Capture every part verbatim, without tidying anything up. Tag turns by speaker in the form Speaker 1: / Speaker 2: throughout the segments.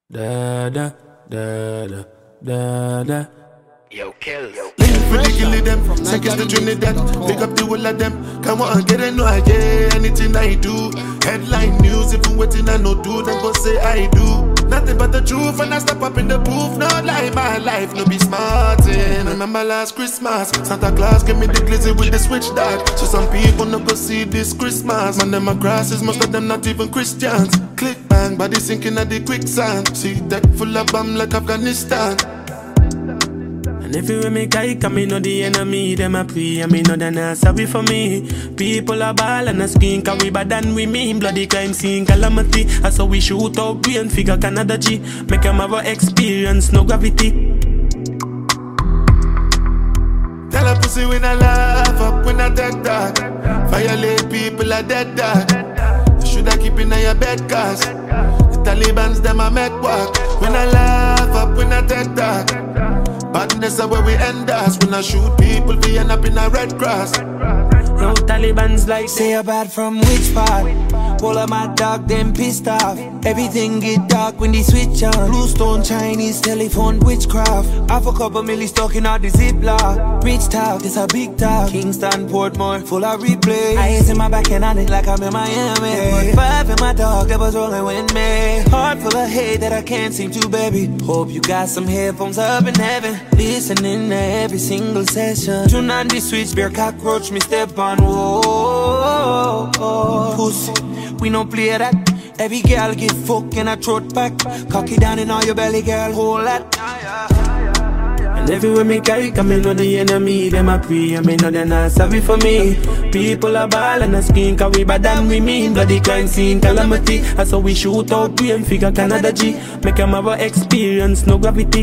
Speaker 1: Da da da da da da.
Speaker 2: Yo, kills.
Speaker 3: Link for the killing them, seconds to Trinidad. Pick up the whole of them. Come on, get it, no idea. Anything I do, headline news. If you waiting, I no do, then go say I do. Nothing but the truth, and I step up in the booth. No lie, my life, no be smartin'. Remember last Christmas, Santa Claus gave me the glizzy with the switch dog. So some people no go see this Christmas. Man, them a grasses, most of them not even Christians. Click bang, body sinking at the quicksand. See that full of bomb like Afghanistan.
Speaker 1: And if you with me, guy, come in, know the enemy, them a pray, and me know they not sorry for me. People are ball and a skin, cause we bad than we mean. Bloody crime scene, calamity. That's how we shoot out brain, figure Canada G. Make them have a experience, no gravity.
Speaker 3: Tell a pussy when I laugh up, when I dead dog. Violate people are dead dog. You shoulda keep in your bed, cause the Taliban's them a make walk. When I laugh up, when I dead dog. Badness are where we end us. When I shoot people, we end up in a red cross.
Speaker 1: No Taliban's like
Speaker 4: say you're bad from which part? All of my dog, them pissed off. Everything get dark when they switch on. Bluestone, Chinese, telephone, witchcraft. Half a couple millies talking out the ziplock. Rich talk, this a big talk. Kingston, Portmore, full of replay. I ain't in my back and on it like I'm in Miami. Five in my dog, that was rolling with me. Heart full of hate that I can't seem to baby. Hope you got some headphones up in heaven. Listening to every single session. Tune on the switch, bear cockroach, me step on. Whoa, pussy. We don't play that. Every girl get fucked in a throat back. Cock it down in all your belly, girl, hold that.
Speaker 1: and everywhere me carry, come in, know the enemy, them a pray, and me know they not sorry for me. People are ball and a skin, cause we bad than we mean. Bloody crime scene, calamity. That's how we shoot out brain, figure Canada G. Make them have a experience, no gravity.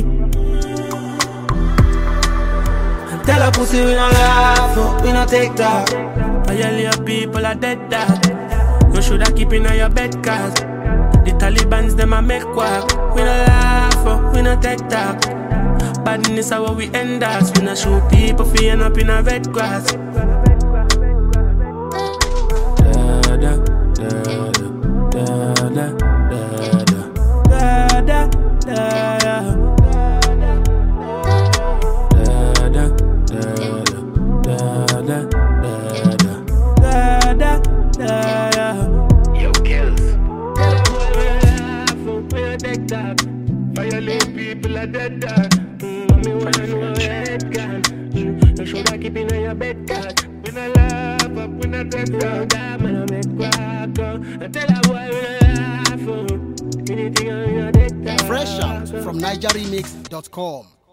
Speaker 4: Tell a pussy we don't laugh, no, we don't take that.
Speaker 1: Violate people are dead dog. You shoulda keep in your bed, cause the Taliban's them a make quack. We no laugh, oh, we no take talk. Badness are where we end us. We no shoot people fi end up in a red grass. Da da da da da da da da da da.
Speaker 2: Yo, kills.
Speaker 3: Violate people are dead dog.
Speaker 1: Mommy wanna know your head gun. You shoulda keep in your bed, cause
Speaker 3: When I laugh up, when I dead dog.
Speaker 1: that man a make quack. I tell a boy we no laugh. Anything on your dead.
Speaker 5: Fresh out from Niger Remix dot com.